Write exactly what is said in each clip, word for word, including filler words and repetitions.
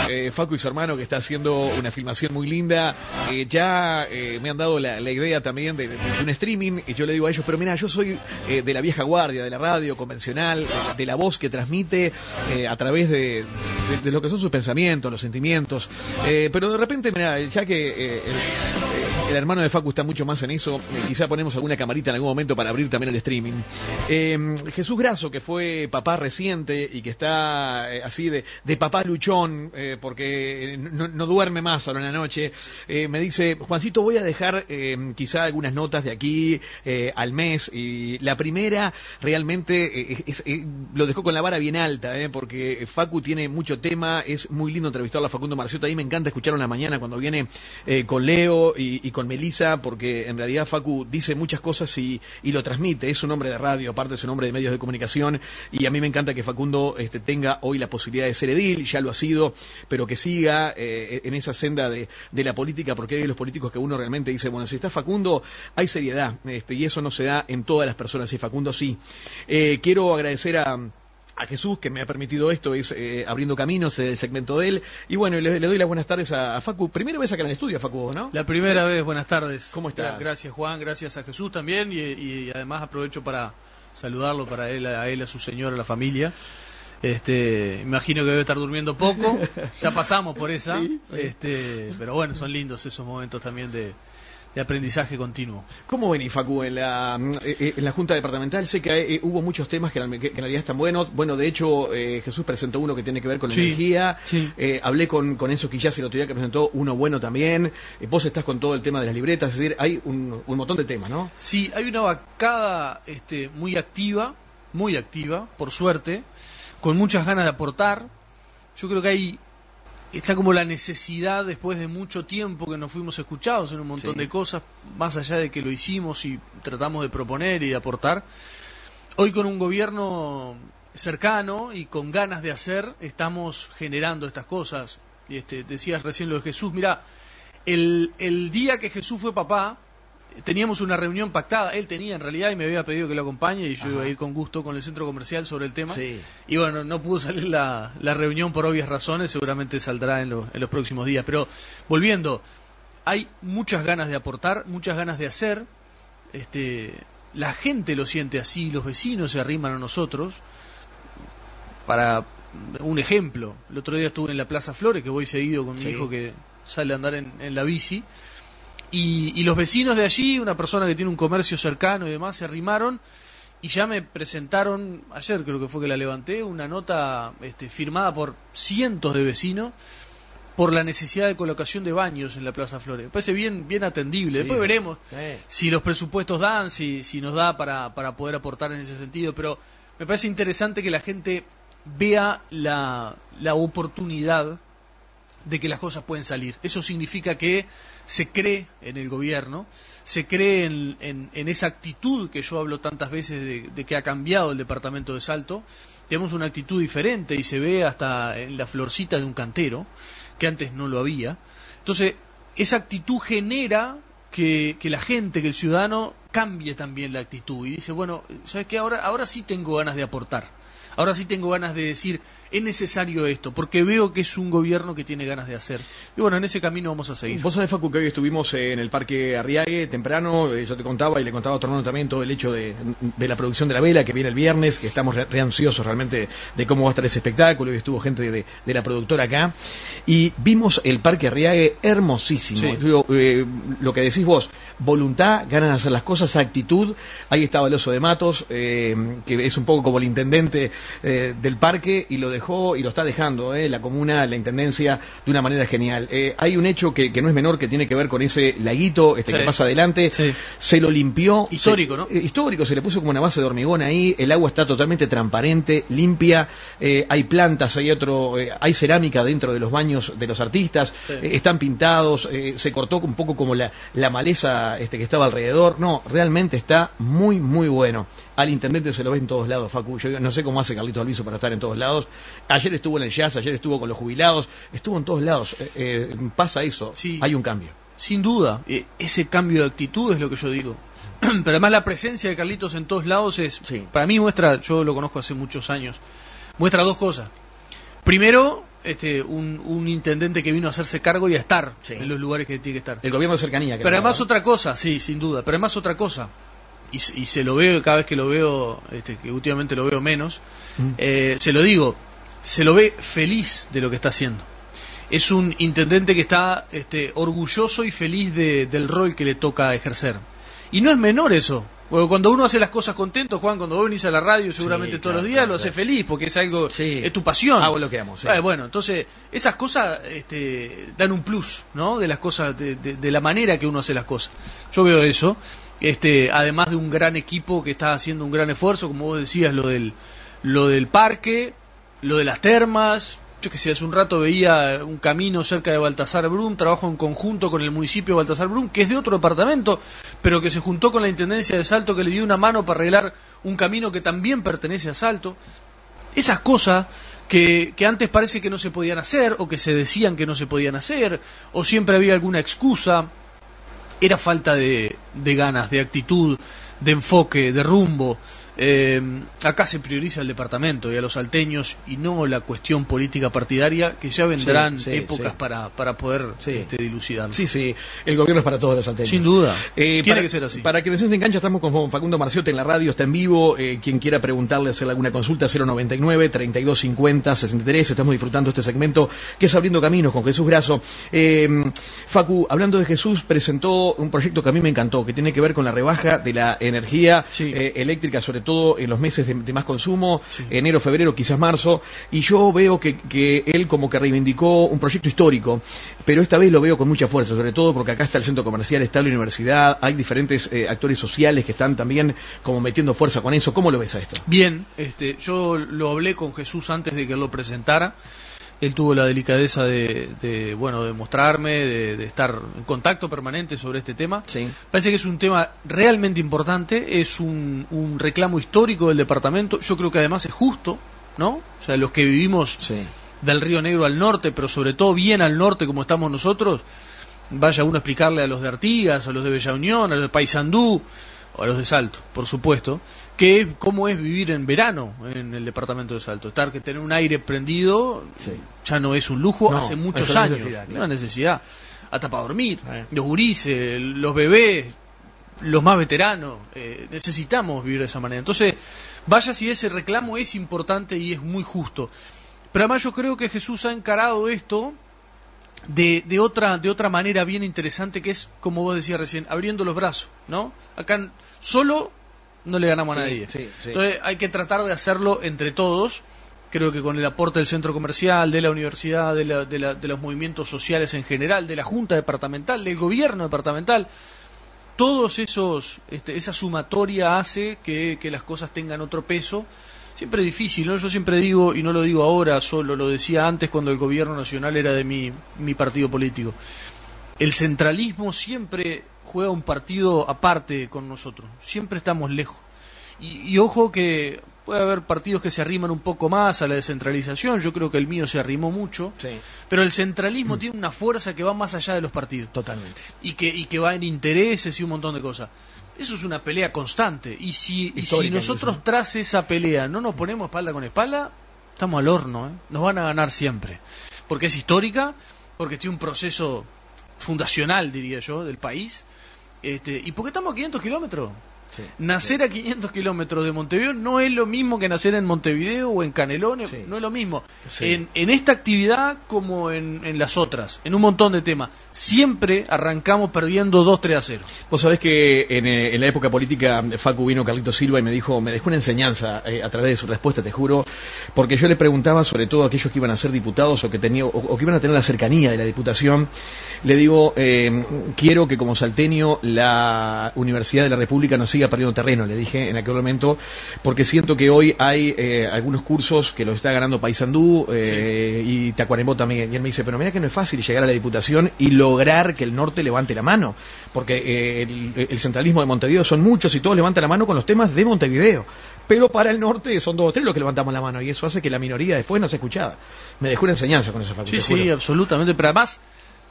eh, Facu y su hermano, que está haciendo una filmación muy linda. Eh, ya eh, me han dado la, la idea también de, de, de un streaming, y yo le digo a ellos, pero mira, yo soy eh, de la vieja guardia, de la radio convencional, de, de la voz que transmite eh, a través de, de, de lo que son sus pensamientos, los sentimientos. Eh, pero de repente, mira, ya que eh, el, el hermano de Facu está mucho más en eso, eh, quizá ponemos alguna camarita en algún momento para abrir también el streaming. Eh, Jesús Grasso, que fue papá reciente y que está eh, así de, de papá luchón, eh, porque no, no duerme más ahora en la noche, eh, me dice, Juancito, voy a dejar eh, quizá algunas notas de aquí eh, al mes, y la primera realmente eh, es, eh, lo dejó con la vara bien alta, eh, porque Facu tiene mucho tema, es muy lindo entrevistarlo a Facundo Marciotto. A mí me encanta escucharlo en la mañana cuando viene eh, con Leo y, y con Melissa, porque en realidad Facu dice muchas cosas y, y lo transmite. Es un hombre de radio, aparte es un hombre de medios de comunicación, y a mí me encanta que Facundo este, tenga hoy la posibilidad de ser edil, ya lo ha sido, pero que siga eh, en esa senda de, de la política, porque hay los políticos que uno realmente dice, bueno, si está Facundo, hay seriedad, este, y eso no se da en todas las personas, y Facundo sí. Eh, quiero agradecer a... a Jesús, que me ha permitido esto, es eh, abriendo caminos el segmento de él. Y bueno, le, le doy las buenas tardes a, a Facu. Primera vez acá en el estudio, Facu, ¿no? La primera sí. vez, buenas tardes. ¿Cómo estás? Gracias, Juan, gracias a Jesús también, y, y además aprovecho para saludarlo, para él, a él, a su señora, a la familia. Este, imagino que debe estar durmiendo poco, ya pasamos por esa, sí, sí. Este, pero bueno, son lindos esos momentos también de... de aprendizaje continuo. ¿Cómo venís, Facu, en la, en la Junta Departamental? Sé que hay, hubo muchos temas que, que en realidad están buenos. Bueno, de hecho, eh, Jesús presentó uno que tiene que ver con la sí, energía. Sí. Eh, hablé con, con Enzo Quillás el otro día, que presentó uno bueno también. Eh, vos estás con todo el tema de las libretas, es decir, hay un, un montón de temas, ¿no? Sí, hay una bancada este, muy activa, muy activa, por suerte, con muchas ganas de aportar. Yo creo que hay... está como la necesidad, después de mucho tiempo que nos fuimos escuchados en un montón sí. de cosas, más allá de que lo hicimos y tratamos de proponer y de aportar, hoy con un gobierno cercano y con ganas de hacer, estamos generando estas cosas. Y este, decías recién lo de Jesús, mirá, el, el día que Jesús fue papá, teníamos una reunión pactada, él tenía en realidad, y me había pedido que lo acompañe, y yo Ajá. iba a ir con gusto con el centro comercial sobre el tema, sí. y bueno, no pudo salir la, la reunión por obvias razones, seguramente saldrá en, lo, en los próximos días, pero volviendo, hay muchas ganas de aportar, muchas ganas de hacer, este, la gente lo siente así, los vecinos se arriman a nosotros. Para un ejemplo, el otro día estuve en la Plaza Flores, que voy seguido con mi sí. hijo que sale a andar en, en la bici, Y, y los vecinos de allí, una persona que tiene un comercio cercano y demás, se arrimaron y ya me presentaron, ayer creo que fue que la levanté, una nota este, firmada por cientos de vecinos por la necesidad de colocación de baños en la Plaza Flores. Me parece bien, bien atendible. Sí, Después sí. veremos sí. si los presupuestos dan, si, si nos da para, para poder aportar en ese sentido, pero me parece interesante que la gente vea la, la oportunidad de que las cosas pueden salir. Eso significa que se cree en el gobierno, se cree en, en, en esa actitud que yo hablo tantas veces de, de que ha cambiado el departamento de Salto. Tenemos una actitud diferente y se ve hasta en la florcita de un cantero, que antes no lo había. Entonces, esa actitud genera que, que la gente, que el ciudadano cambie también la actitud y dice, bueno, ¿sabes qué? Ahora, ahora sí tengo ganas de aportar. Ahora sí tengo ganas de decir, es necesario esto, porque veo que es un gobierno que tiene ganas de hacer. Y bueno, en ese camino vamos a seguir. Vos sabés, Facu, que hoy estuvimos en el Parque Arriague temprano, yo te contaba y le contaba a tu hermano también todo el hecho de, de la producción de la vela que viene el viernes, que estamos re, re ansiosos realmente de cómo va a estar ese espectáculo, y estuvo gente de, de, de la productora acá, y vimos el Parque Arriague hermosísimo. Sí. Digo, eh, lo que decís vos, voluntad, ganas de hacer las cosas, actitud. Ahí estaba el Oso de Matos, eh, que es un poco como el intendente Eh, del parque, y lo dejó y lo está dejando eh, la comuna, la intendencia, de una manera genial. Eh, hay un hecho que, que no es menor, que tiene que ver con ese laguito este, sí. que pasa adelante. Sí. Se lo limpió. Histórico, se, ¿no? Eh, histórico, se le puso como una base de hormigón ahí. El agua está totalmente transparente, limpia. Eh, hay plantas, hay otro, eh, hay cerámica dentro de los baños de los artistas. Sí. Eh, están pintados. Eh, se cortó un poco como la, la maleza este, que estaba alrededor. No, realmente está muy, muy bueno. Al intendente se lo ve en todos lados, Facu. Yo no sé cómo hace Carlitos Alviso para estar en todos lados. Ayer estuvo en el jazz, ayer estuvo con los jubilados, estuvo en todos lados. Eh, eh, pasa eso, sí. Hay un cambio. Sin duda, eh, ese cambio de actitud es lo que yo digo. Pero además la presencia de Carlitos en todos lados es, sí. para mí muestra, yo lo conozco hace muchos años, muestra dos cosas. Primero, este, un, un intendente que vino a hacerse cargo y a estar sí. en los lugares que tiene que estar. El gobierno de cercanía. Que pero además otra cosa, sí, sin duda, pero además otra cosa, y, y se lo veo cada vez que lo veo, este, que últimamente lo veo menos, mm. eh, se lo digo, se lo ve feliz de lo que está haciendo. Es un intendente que está este, orgulloso y feliz de, del rol que le toca ejercer. Y no es menor eso. Porque cuando uno hace las cosas contento, Juan, cuando vos venís a la radio seguramente sí, todos claro, los días claro, lo hace claro. feliz porque es algo, sí. es tu pasión. Hago lo que amo. Sí. Eh, bueno, entonces esas cosas este, dan un plus, ¿no? De las cosas, de, de, de la manera que uno hace las cosas. Yo veo eso. Este, además de un gran equipo que está haciendo un gran esfuerzo, como vos decías, lo del, lo del parque, lo de las termas. Yo que sé, hace un rato veía un camino cerca de Baltasar Brum, trabajo en conjunto con el municipio de Baltasar Brum, que es de otro departamento, pero que se juntó con la Intendencia de Salto, que le dio una mano para arreglar un camino que también pertenece a Salto. Esas cosas que, que antes parece que no se podían hacer, o que se decían que no se podían hacer, o siempre había alguna excusa, era falta de, de ganas, de actitud, de enfoque, de rumbo. Eh, acá se prioriza el departamento y a los salteños y no la cuestión política partidaria, que ya vendrán sí, sí, épocas sí. para para poder sí. este, dilucidar. Sí, sí, el gobierno es para todos los salteños. Sin duda, eh, tiene para, que ser así. Para que se engancha, estamos con Facundo Marciotti en la radio, está en vivo. Eh, quien quiera preguntarle, hacerle alguna consulta, cero noventa y nueve, treinta y dos cincuenta, sesenta y tres. Estamos disfrutando este segmento que es Abriendo Caminos con Jesús Grasso. Eh, Facu, hablando de Jesús, presentó un proyecto que a mí me encantó, que tiene que ver con la rebaja de la energía sí. eh, eléctrica, sobre todo todo en los meses de, de más consumo, sí. enero, febrero, quizás marzo, y yo veo que, que él como que reivindicó un proyecto histórico, pero esta vez lo veo con mucha fuerza, sobre todo porque acá está el centro comercial, está la universidad, hay diferentes eh, actores sociales que están también como metiendo fuerza con eso. ¿Cómo lo ves a esto? Bien, este, yo lo hablé con Jesús antes de que él lo presentara. Él tuvo la delicadeza de, de bueno, de mostrarme, de, de estar en contacto permanente sobre este tema. Sí. Parece que es un tema realmente importante, es un, un reclamo histórico del departamento. Yo creo que además es justo, ¿no? O sea, los que vivimos sí. del Río Negro al norte, pero sobre todo bien al norte como estamos nosotros, vaya uno a explicarle a los de Artigas, a los de Bella Unión, a los de Paysandú, o a los de Salto, por supuesto, que cómo es vivir en verano en el departamento de Salto. Estar que tener un aire prendido sí. ya no es un lujo, no, hace muchos años, necesidad, claro. una necesidad, hasta para dormir, eh. los gurises, los bebés, los más veteranos, eh, necesitamos vivir de esa manera. Entonces, vaya si ese reclamo es importante y es muy justo. Pero además yo creo que Jesús ha encarado esto de, de otra de otra manera bien interesante, que es, como vos decías recién, abriendo los brazos, ¿no? Acá solo no le ganamos a nadie. Sí, sí, sí. Entonces hay que tratar de hacerlo entre todos. Creo que con el aporte del centro comercial, de la universidad, de, la, de, la, de los movimientos sociales en general, de la junta departamental, del gobierno departamental, todos esos, este, esa sumatoria hace que, que las cosas tengan otro peso. Siempre es difícil, ¿no? Yo siempre digo, y no lo digo ahora, solo lo decía antes cuando el gobierno nacional era de mi, mi partido político. El centralismo siempre juega un partido aparte con nosotros, siempre estamos lejos. Y, y ojo que puede haber partidos que se arriman un poco más a la descentralización, yo creo que el mío se arrimó mucho, sí. pero el centralismo mm. tiene una fuerza que va más allá de los partidos. Totalmente. Y que, y que va en intereses y un montón de cosas. Eso es una pelea constante. Y si, y si nosotros incluso. tras esa pelea no nos ponemos espalda con espalda, estamos al horno, ¿eh? Nos van a ganar siempre. Porque es histórica, porque tiene un proceso fundacional, diría yo, del país. Este, y porque estamos a quinientos kilómetros. Sí, nacer sí. a quinientos kilómetros de Montevideo no es lo mismo que nacer en Montevideo o en Canelones, sí. no es lo mismo. Sí. En, en esta actividad como en, en las otras, en un montón de temas, siempre arrancamos perdiendo dos tres a cero. Vos sabés que en, en la época política Facu vino Carlito Silva y me dijo, me dejó una enseñanza eh, a través de su respuesta, te juro, porque yo le preguntaba sobre todo a aquellos que iban a ser diputados o que, tenía, o, o que iban a tener la cercanía de la diputación, le digo, eh, quiero que como salteño la Universidad de la República nos siga perdiendo terreno, le dije en aquel momento, porque siento que hoy hay eh, algunos cursos que los está ganando Paysandú eh, sí. y Tacuarembó también, y él me dice, pero mira que no es fácil llegar a la diputación y lograr que el norte levante la mano, porque eh, el, el centralismo de Montevideo son muchos y todos levantan la mano con los temas de Montevideo, pero para el norte son dos o tres los que levantamos la mano y eso hace que la minoría después no sea escuchada. Me dejó una enseñanza con esa facultad. Sí, sí, absolutamente, pero además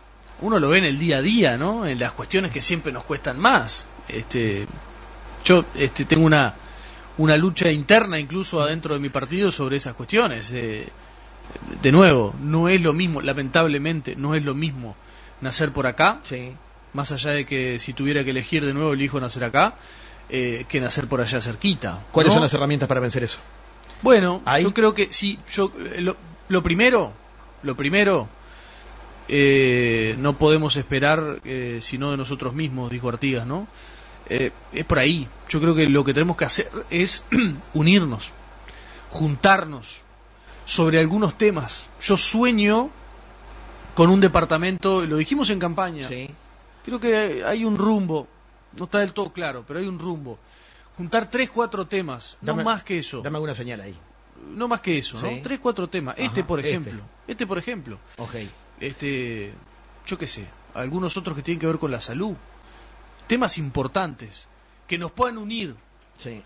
uno lo ve en el día a día, ¿no? En las cuestiones que siempre nos cuestan más. Este Yo este, tengo una, una lucha interna incluso adentro de mi partido sobre esas cuestiones. Eh, de nuevo, no es lo mismo, lamentablemente, no es lo mismo nacer por acá, sí. más allá de que si tuviera que elegir de nuevo elijo nacer acá, eh, que nacer por allá cerquita. ¿Cuáles ¿no? son las herramientas para vencer eso? Bueno, ¿Ahí? yo creo que sí, yo lo, lo primero, lo primero, eh, no podemos esperar eh, sino de nosotros mismos, dijo Artigas, ¿no? Eh, es por ahí. Yo creo que lo que tenemos que hacer es unirnos, juntarnos sobre algunos temas. Yo sueño con un departamento, lo dijimos en campaña, Sí. creo que hay un rumbo, no está del todo claro, pero hay un rumbo. Juntar tres, cuatro temas, Dame, no más que eso. Dame alguna señal ahí. No más que eso, Sí. ¿no? Tres, cuatro temas. Ajá, este, por ejemplo. este. Este, por ejemplo. Ok. Este, yo qué sé, algunos otros que tienen que ver con la salud. Temas importantes que nos puedan unir. Sí.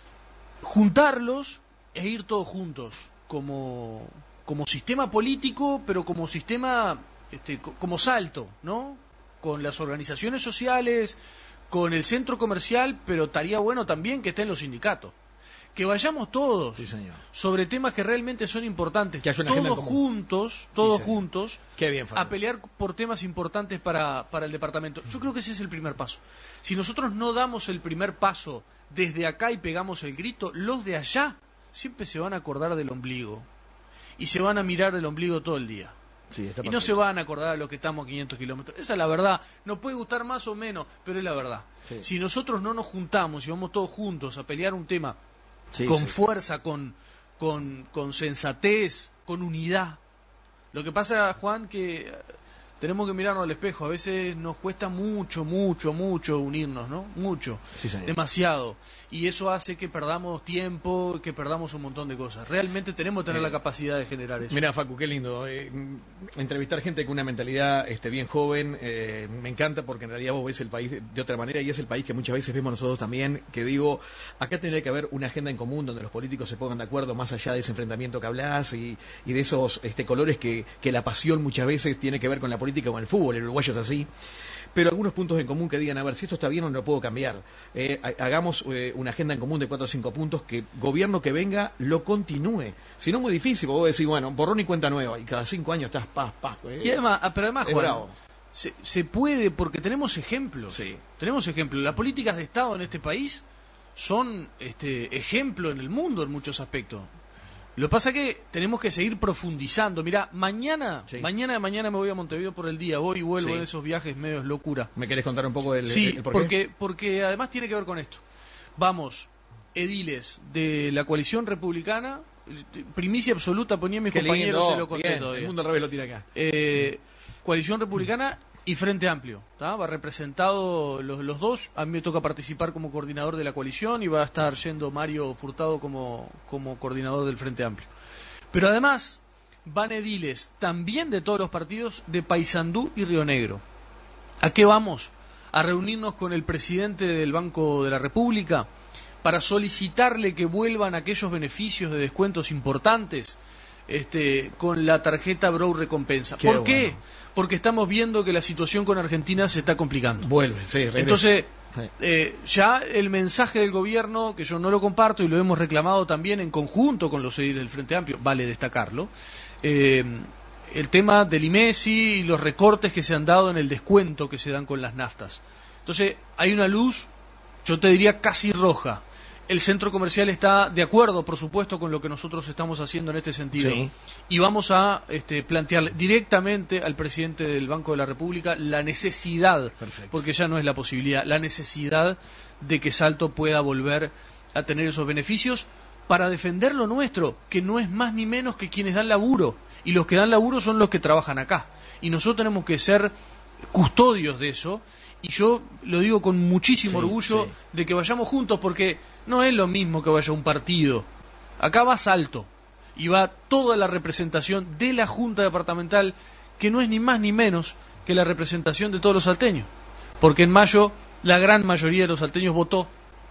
Juntarlos e ir todos juntos como, como sistema político, pero como sistema, este, co- como salto, ¿no? Con las organizaciones sociales, con el centro comercial, pero estaría bueno también que estén los sindicatos. Que vayamos todos Sí, señor. sobre temas que realmente son importantes, Que haya una agenda todos en común. juntos, todos Sí, señor. juntos, Qué bien, Fabio. a pelear por temas importantes para, para el departamento. Yo creo que ese es el primer paso. Si nosotros no damos el primer paso desde acá y pegamos el grito, los de allá siempre se van a acordar del ombligo y se van a mirar el ombligo todo el día. Sí, está Y no perfecto. se van a acordar de los que estamos a quinientos kilómetros. Esa es la verdad. Nos puede gustar más o menos, pero es la verdad. Sí. Si nosotros no nos juntamos y vamos todos juntos a pelear un tema Sí, con sí. fuerza, con, con, con sensatez, con unidad. Lo que pasa, Juan, que eh, tenemos que mirarnos al espejo. A veces nos cuesta mucho, mucho, mucho unirnos, ¿no? Mucho. Sí, señor. Demasiado. Y eso hace que perdamos tiempo, que perdamos un montón de cosas. Realmente tenemos que tener Eh, la capacidad de generar eso. Mira, Facu, qué lindo. Eh, mm, entrevistar gente con una mentalidad este, bien joven, eh, me encanta porque en realidad vos ves el país de, de otra manera y es el país que muchas veces vemos nosotros también, que digo, acá tendría que haber una agenda en común donde los políticos se pongan de acuerdo más allá de ese enfrentamiento que hablás y, y de esos este, colores que, que la pasión muchas veces tiene que ver con la política o con el fútbol, el uruguayo es así. Pero algunos puntos en común que digan, a ver, si esto está bien o no lo puedo cambiar. Eh, ha- hagamos eh, una agenda en común de cuatro o cinco puntos que gobierno que venga lo continúe. Si no es muy difícil, vos decís, bueno, borrón y cuenta nueva, y cada cinco años estás paz, paz. Eh, Y además, ah, pero además, es Juan, bravo. se, se puede porque tenemos ejemplos. Sí. Tenemos ejemplos. Las políticas de Estado en este país son este ejemplo en el mundo en muchos aspectos. Lo que pasa es que tenemos que seguir profundizando. Mirá, mañana, Sí. mañana de mañana me voy a Montevideo por el día, voy y vuelvo Sí. en esos viajes medios locura. ¿Me querés contar un poco del Sí, el por qué? porque, porque además tiene que ver con esto. Vamos, ediles de la coalición republicana, primicia absoluta, ponía mis Qué compañeros, lindo, se lo conté bien, todavía. el mundo al revés lo tira acá. Eh, coalición republicana y Frente Amplio, ¿tá? Va representado los, los dos. A mí me toca participar como coordinador de la coalición y va a estar yendo Mario Furtado como, como coordinador del Frente Amplio. Pero además van ediles también de todos los partidos de Paysandú y Río Negro. ¿A qué vamos? A reunirnos con el presidente del Banco de la República para solicitarle que vuelvan aquellos beneficios de descuentos importantes este, con la tarjeta Brow Recompensa. Qué ¿Por qué? bueno. Porque estamos viendo que la situación con Argentina se está complicando. Vuelve, sí, regresa. Entonces, Sí. eh, ya el mensaje del gobierno, que yo no lo comparto y lo hemos reclamado también en conjunto con los ediles del Frente Amplio, vale destacarlo, eh, el tema del I M E S I y los recortes que se han dado en el descuento que se dan con las naftas. Entonces, hay una luz, yo te diría casi roja. El centro comercial está de acuerdo, por supuesto, con lo que nosotros estamos haciendo en este sentido. Sí. Y vamos a este, plantearle directamente al presidente del Banco de la República la necesidad, Perfecto. porque ya no es la posibilidad, la necesidad de que Salto pueda volver a tener esos beneficios para defender lo nuestro, que no es más ni menos que quienes dan laburo. Y los que dan laburo son los que trabajan acá. Y nosotros tenemos que ser custodios de eso. Y yo lo digo con muchísimo Sí, orgullo sí. de que vayamos juntos, porque no es lo mismo que vaya un partido. Acá va Salto y va toda la representación de la Junta Departamental, que no es ni más ni menos que la representación de todos los salteños. Porque en mayo la gran mayoría de los salteños votó,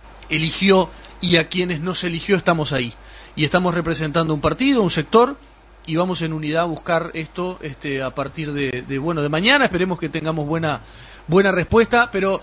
eligió, y a quienes no se eligió estamos ahí. Y estamos representando un partido, un sector, y vamos en unidad a buscar esto este, a partir de, de, bueno, de mañana. Esperemos que tengamos buena, buena respuesta, pero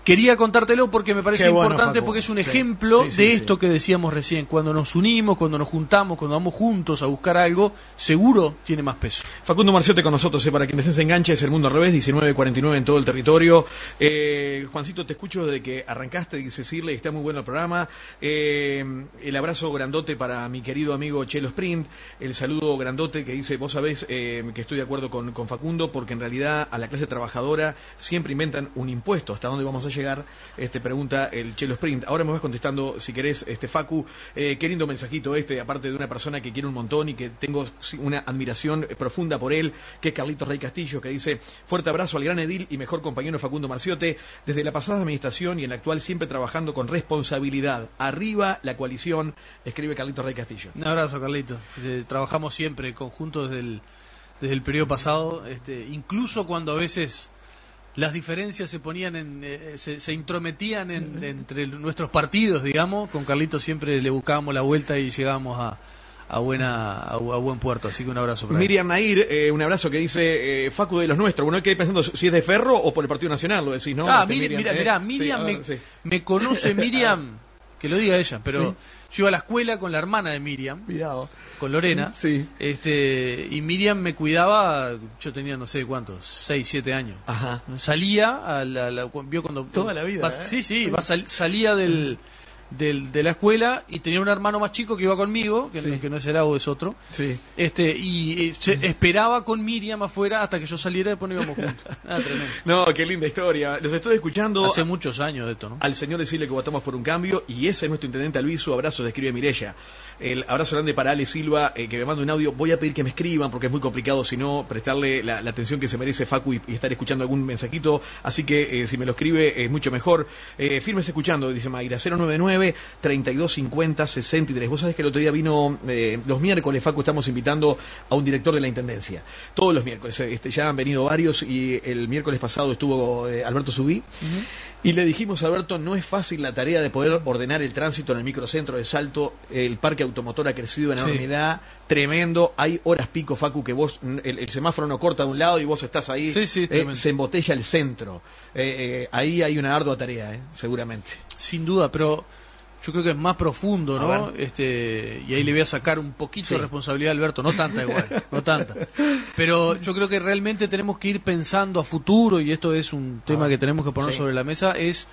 quería contártelo porque me parece bueno, importante, Facu. porque es un Sí. ejemplo Sí, sí, de sí. esto que decíamos recién. Cuando nos unimos, cuando nos juntamos, cuando vamos juntos a buscar algo, seguro tiene más peso. Facundo Marciote con nosotros, eh, para quienes se enganche, es El Mundo al Revés, diecinueve cuarenta y nueve en todo el territorio. Eh, Juancito, te escucho desde que arrancaste, dice Cirle, está muy bueno el programa. Eh, el abrazo grandote para mi querido amigo Chelo Sprint, el saludo grandote que dice, vos sabés eh, que estoy de acuerdo con, con Facundo, porque en realidad a la clase trabajadora siempre inventan un impuesto. ¿Hasta dónde vamos a llegar? Este pregunta el Chelo Sprint. Ahora me vas contestando, si querés, este Facu. Eh, qué lindo mensajito este, aparte de una persona que quiero un montón y que tengo una admiración profunda por él, que es Carlitos Rey Castillo, que dice, fuerte abrazo al gran edil y mejor compañero Facundo Marciote, desde la pasada administración y en la actual siempre trabajando con responsabilidad. Arriba la coalición, escribe Carlitos Rey Castillo. Un abrazo, Carlito. Eh, trabajamos siempre conjuntos desde el, desde el periodo pasado, este, incluso cuando a veces las diferencias se ponían en, eh, se, se intrometían en, entre nuestros partidos, digamos. Con Carlito siempre le buscábamos la vuelta y llegábamos a, a buena a, a buen puerto, así que un abrazo para él. Miriam Nair, eh, un abrazo que dice, eh, Facu de los nuestros. Bueno, hay que ir pensando si es de Ferro o por el Partido Nacional, lo decís, ¿no? Ah, Este, mira, mira, ¿eh? mira, Sí, Miriam a ver, me, sí. me conoce Miriam, que lo diga ella, pero Sí. yo iba a la escuela con la hermana de Miriam, Cuidado. con Lorena, Sí. este, y Miriam me cuidaba, yo tenía no sé cuántos, seis, siete años. Ajá. Salía, a la, la- vio cuando... Toda la vida, va- ¿eh? Sí, sí, va, sal- salía del, del, de la escuela y tenía un hermano más chico que iba conmigo, que, Sí. no, que no es Erau, es otro, Sí. este y eh, se esperaba con Miriam afuera hasta que yo saliera y después nos íbamos juntos. Ah, tremendo. No, qué linda historia. Los estoy escuchando. Hace muchos años de esto, ¿no? Al señor decirle que votamos por un cambio, y ese es nuestro intendente Alviso. Abrazo, describe Mirella. El abrazo grande para Ale Silva, eh, que me manda un audio. Voy a pedir que me escriban porque es muy complicado, si no, prestarle la, la atención que se merece Facu y, y estar escuchando algún mensajito. Así que eh, si me lo escribe es mucho mejor. Eh, firmes escuchando, dice Mayra, cero noventa y nueve, treinta y dos cincuenta, sesenta y tres. Vos sabés que el otro día vino, eh, los miércoles, Facu, estamos invitando a un director de la Intendencia. Todos los miércoles, eh, este, ya han venido varios, y el miércoles pasado estuvo eh, Alberto Subí. Uh-huh. Y le dijimos a Alberto, no es fácil la tarea de poder ordenar el tránsito en el microcentro de Salto. El parque automotor ha crecido en Sí. enormidad, tremendo. Hay horas pico, Facu, que vos, el, el semáforo no corta de un lado y vos estás ahí. Sí, sí, es eh, tremendo. se embotella el centro. Eh, eh, ahí hay una ardua tarea, eh, seguramente. Sin duda, pero yo creo que es más profundo, A ¿no? ver. Este, y ahí le voy a sacar un poquito Sí. de responsabilidad a Alberto, no tanta igual, no tanta. Pero yo creo que realmente tenemos que ir pensando a futuro, y esto es un tema Ah, que tenemos que poner sí. sobre la mesa, es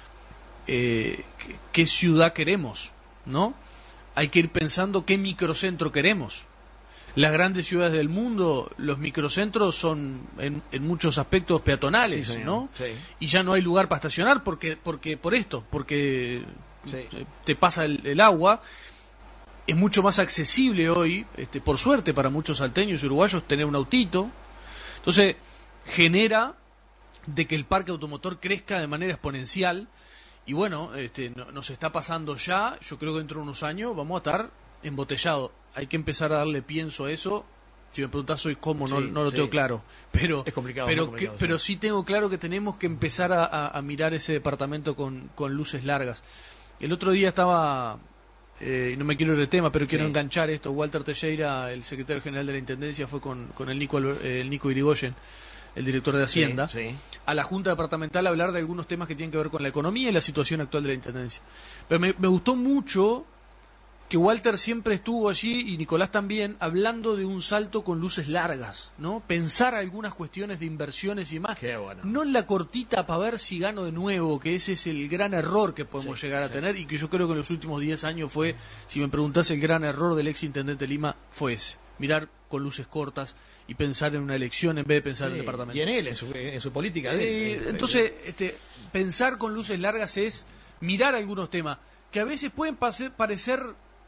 eh, qué, qué ciudad queremos, ¿no? Hay que ir pensando qué microcentro queremos. Las grandes ciudades del mundo, los microcentros son en, en muchos aspectos peatonales, Sí, señor. ¿no? Sí. Y ya no hay lugar para estacionar porque, porque por esto, porque Sí. te pasa el, el agua. Es mucho más accesible hoy, este, por suerte para muchos salteños y uruguayos, tener un autito. Entonces genera de que el parque automotor crezca de manera exponencial. Y bueno, este, no, nos está pasando ya. Yo creo que dentro de unos años vamos a estar embotellados. Hay que empezar a darle pienso a eso. Si me preguntás hoy cómo, no, Sí, no lo sí. tengo claro. Pero, Es complicado, pero, muy complicado, que- sí. pero sí tengo claro que tenemos que empezar a, a- a mirar ese departamento con, con luces largas. El otro día estaba, eh, y no me quiero ir de tema, pero quiero Sí. enganchar esto. Walter Teixeira, el secretario general de la Intendencia, fue con, con el, Nico, Alber- eh, el Nico Irigoyen, el director de Hacienda, Sí, sí. a la Junta Departamental a hablar de algunos temas que tienen que ver con la economía y la situación actual de la Intendencia. Pero me, me gustó mucho que Walter siempre estuvo allí, y Nicolás también, hablando de un salto con luces largas, ¿no? Pensar algunas cuestiones de inversiones y demás. Qué bueno. No en la cortita para ver si gano de nuevo, que ese es el gran error que podemos Sí, llegar a sí. tener, y que yo creo que en los últimos diez años fue, si me preguntás, el gran error del ex intendente de Lima fue ese. Mirar con luces cortas y pensar en una elección en vez de pensar en Sí, el departamento. Y en él, en su, en su política. de Eh, él. entonces, este, pensar con luces largas es mirar algunos temas que a veces pueden pase- parecer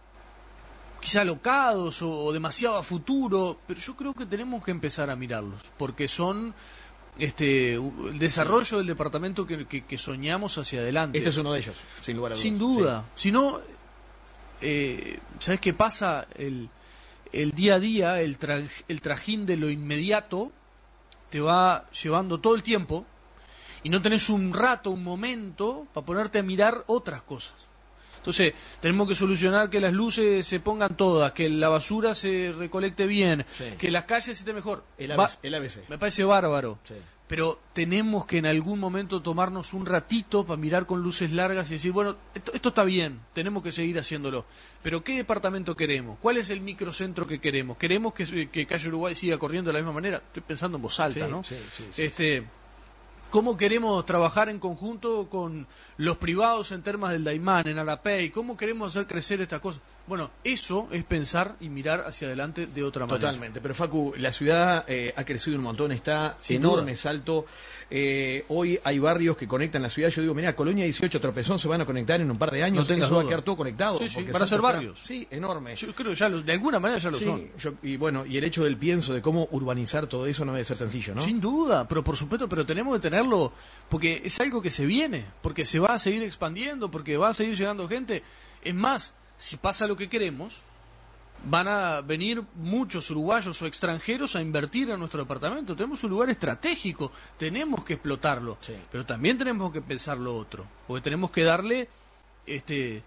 quizá alocados o, o demasiado a futuro, pero yo creo que tenemos que empezar a mirarlos, porque son este u- el desarrollo del departamento que, que- que soñamos hacia adelante. Este es uno de ellos, sin lugar a dudas. Sin duda. Si no, eh, ¿sabes qué pasa? El, el día a día, el, tra- el trajín de lo inmediato, te va llevando todo el tiempo, y no tenés un rato, un momento, para ponerte a mirar otras cosas. Entonces, tenemos que solucionar que las luces se pongan todas, que la basura se recolecte bien, sí. que las calles estén mejor. El A B C. El A B C. Me parece bárbaro. Sí. Pero tenemos que en algún momento tomarnos un ratito para mirar con luces largas y decir, bueno, esto, esto está bien, tenemos que seguir haciéndolo. Pero ¿qué departamento queremos? ¿Cuál es el microcentro que queremos? ¿Queremos que, que Calle Uruguay siga corriendo de la misma manera? Estoy pensando en voz alta, sí, ¿no? Sí, sí, sí, este, sí. ¿Cómo queremos trabajar en conjunto con los privados en temas del Daimán, en Arapey? ¿Cómo queremos hacer crecer estas cosas? Bueno, eso es pensar y mirar hacia adelante de otra manera. Totalmente, pero Facu, la ciudad eh, ha crecido un montón, está Sin enorme, duda. salto. Eh, hoy hay barrios que conectan la ciudad. Yo digo, mira, Colonia dieciocho, Tropezón se van a conectar en un par de años. No tengas eso va duda. a quedar todo conectado. Sí, sí, porque van a ser Salto está- barrios. Sí, enorme. Yo creo que ya lo- de alguna manera ya lo Sí, son. yo- y bueno, y el hecho del pienso de cómo urbanizar todo eso no debe ser sencillo, ¿no? Sin duda, pero por supuesto, pero tenemos que tenerlo porque es algo que se viene, porque se va a seguir expandiendo, porque va a seguir llegando gente. Es más, si pasa lo que queremos, van a venir muchos uruguayos o extranjeros a invertir en nuestro departamento. Tenemos un lugar estratégico, tenemos que explotarlo, Sí. pero también tenemos que pensar lo otro, porque tenemos que darle este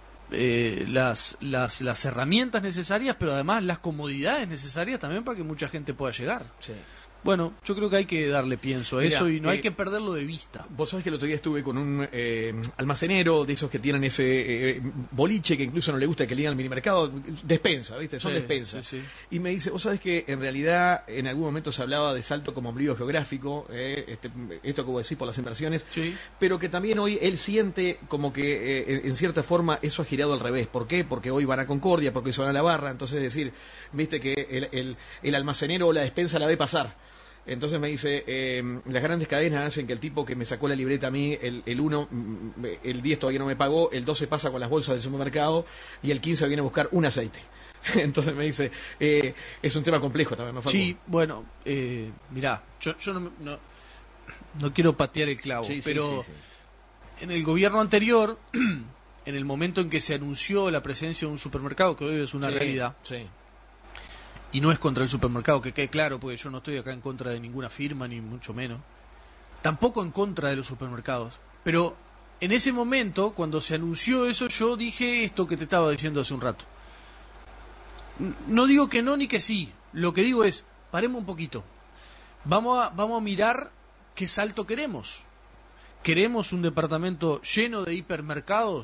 eh, las, las, las herramientas necesarias, pero además las comodidades necesarias también para que mucha gente pueda llegar. Sí. Bueno, yo creo que hay que darle pienso a Mira, eso y no eh, hay que perderlo de vista. Vos sabés que el otro día estuve con un eh, almacenero de esos que tienen ese eh, boliche que incluso no le gusta que le digan al minimercado, despensa, ¿viste? Son Sí, despensas. sí, sí. Y me dice, vos sabés que en realidad en algún momento se hablaba de Salto como ombligo geográfico, eh, este, esto que vos decís por las inversiones, Sí. pero que también hoy él siente como que eh, en cierta forma eso ha girado al revés. ¿Por qué? Porque hoy van a Concordia, porque hoy se van a la Barra, entonces es decir, viste que el, el, el almacenero o la despensa la ve pasar. Entonces me dice, eh, las grandes cadenas hacen que el tipo que me sacó la libreta a mí, el, el uno, el diez todavía no me pagó, el doce pasa con las bolsas del supermercado y el quince viene a buscar un aceite. Entonces me dice, eh, es un tema complejo también, ¿no, Facu? Sí, bueno, eh, mirá, yo, yo no, no, no quiero patear el clavo, Sí, sí, pero sí, sí. en el gobierno anterior, en el momento en que se anunció la presencia de un supermercado, que hoy es una Sí, realidad, sí. y no es contra el supermercado, que quede claro, porque yo no estoy acá en contra de ninguna firma, ni mucho menos, tampoco en contra de los supermercados, pero en ese momento, cuando se anunció eso, yo dije esto que te estaba diciendo hace un rato. N- No digo que no ni que sí, lo que digo es, paremos un poquito, vamos a, vamos a mirar qué Salto queremos. ¿Queremos un departamento lleno de hipermercados